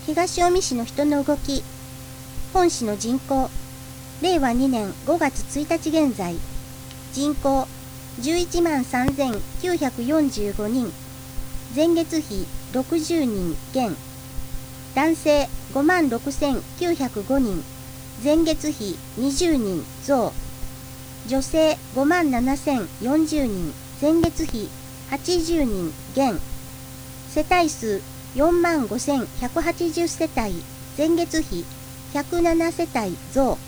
東近江市の人の動き。本市の人口。令和2年5月1日現在。人口11万3945人。前月比60人減。男性5万6905人。前月比20人増。女性5万7040人。前月比80人減。世帯数4万5180世帯。前月比107世帯増。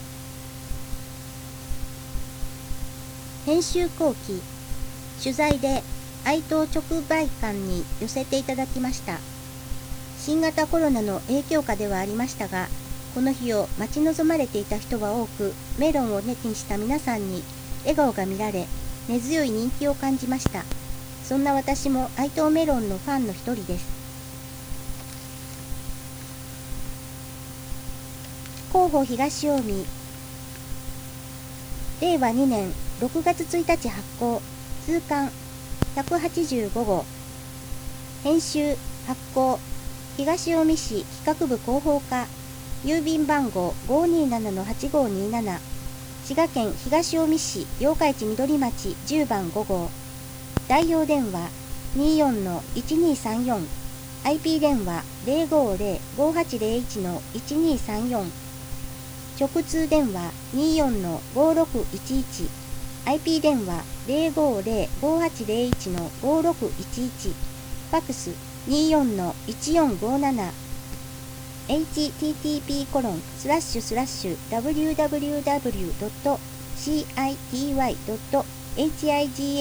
編集後期。取材で愛東直売館に寄せていただきました。新型コロナの影響下ではありましたが、この日を待ち望まれていた人は多く、メロンを手にした皆さんに笑顔が見られ、根強い人気を感じました。そんな私も愛東メロンのファンの一人です。広報東近江。令和2年6月1日発行。通刊185号。編集発行東近江市企画部広報課。郵便番号 527-8527。滋賀県東近江市八日市緑町10番5号。代用電話 24-1234。IP 電話 050-5801-1234。直通電話 24-5611。IP 電話 050-5801-5611。ファックス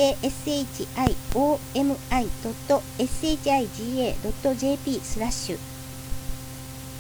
24-1457。http://www.city.higashi.omi.shiga.jp/